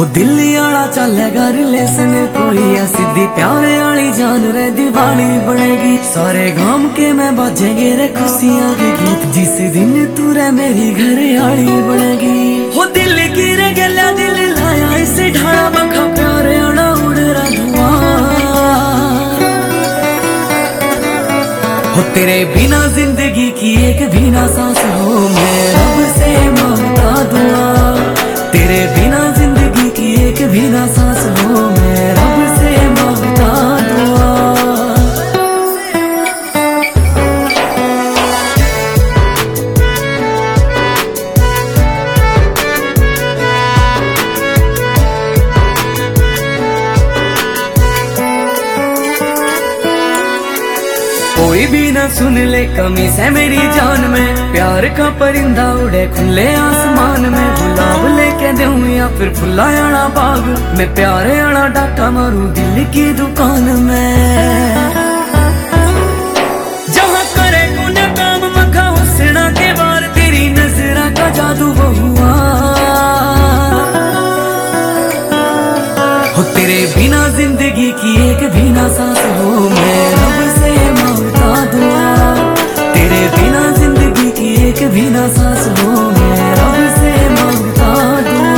हो दिल्ली आला चलेगा रिलेशन कोई या सीधी प्यार वाली जान रे दीवानी बनेगी। सारे गांव के में बजेंगे रे खुशियां के गीत जिस दिन तू रे मेरी घर वाली बनेगी। हो दिल की रे गला दिल लाया इसे ढाला मखा प्यार आना उड़ रहा धुआं। हो तेरे बिना जिंदगी की एक भी ना सांस हो मैं रब से मांगता दुआ। तेरे बिना जिंदगी की एक भी ना सांस हो मैं रब से मांगता दुआ। कोई भी ना सुन ले कमी से मेरी जान में, प्यार का परिंदा उड़े खुले आसमान में। गुलाब लेके दूं या फिर फुला आना बाग, मैं प्यारे आना डाका मारूं दिल की दुकान में। जहाँ करे कुन काम मखा हुस्ना के बार तेरी नजरा का जादू वो हुआ। हो तेरे बिना जिंदगी की एक भी ना सांस हो मैं रब से मांगता दुआ। तेरे बिना जिंदगी की एक भी ना सांस हो मैं रब से मांगता दुआ।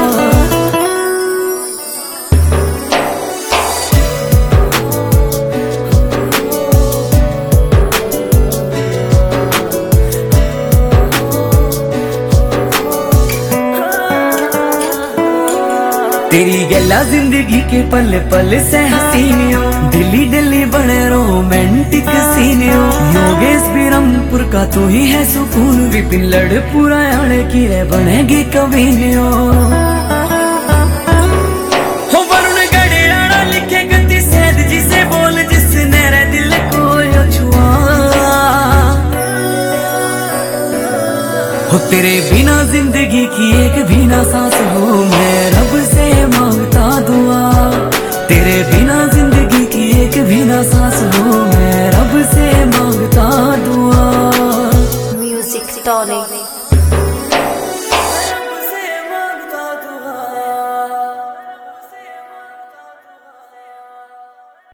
तेरी गला जिंदगी के पल पल से हसीनियों, दिल्ली दिल्ली बने रोमांटिक सीनियों। योगेश बिरमपुर का तू ही है सुकून, विपिन लड़पुरा आने की रे बनेगी कवीनियों। हो वरुण गढ़ियाड़ा लिखे गति सैद जिसे बोल जिसने रे दिल को छुआ। हो तेरे बिना जिंदगी की एक भी ना सांस हो मैं रब से मांगता दुआ। तेरे बिना जिंदगी की एक भी ना सांस हो मैं रब से मांगता दुआ। Music tonic.